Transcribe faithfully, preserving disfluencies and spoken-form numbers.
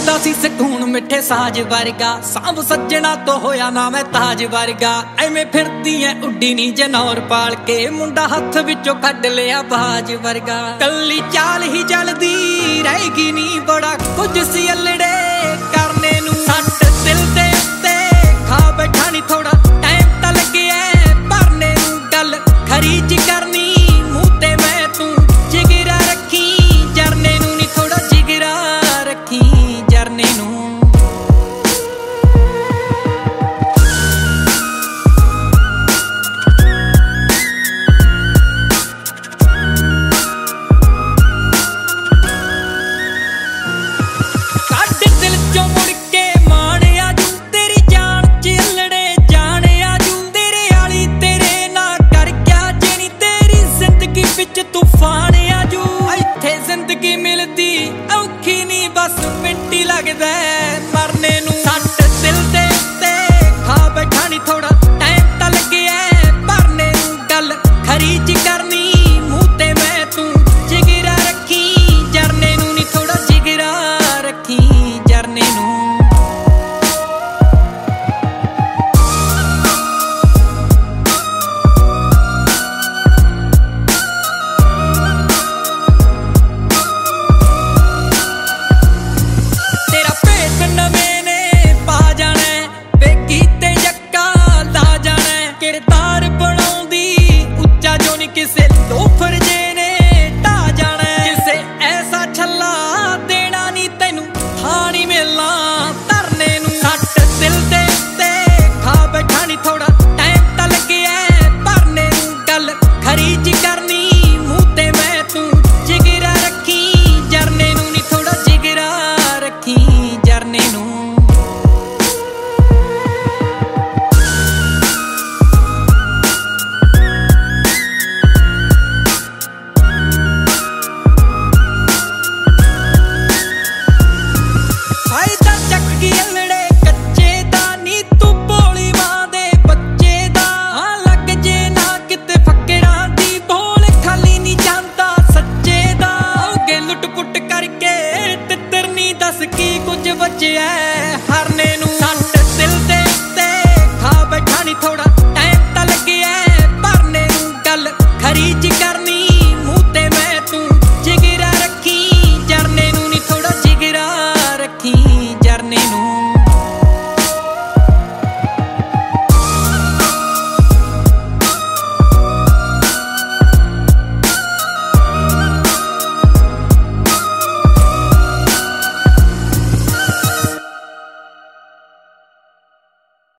ਮਿਲਦਾ ਸੀ ਸਕੂਨ ਮਿੱਠੇ ਸਾਜ ਵਰਗਾ, ਸਾਂਭ ਸੱਜਣਾ ਤੋਂ ਹੋਇਆ ਨਾ ਮੈਂ ਤਾਜ ਵਰਗਾ। ਐਵੇਂ ਫਿਰਦੀ ਐ ਉੱਡੀ ਨੀ ਜਨੌਰ ਪਾਲ ਕੇ, ਮੁੰਡਾ ਹੱਥ ਵਿੱਚੋਂ ਕੱਢ ਲਿਆ ਬਾਜ ਵਰਗਾ। ਕੱਲੀ ਚਾਲ ਹੀ ਜਲਦੀ ਰਹੇਗੀ ਨੀ, ਬੜਾ ਕੁਝ ਸੀ ਅਲੜੇ ਕਰਨੇ ਨੂੰ। ਸੱਟ ਦਿਲ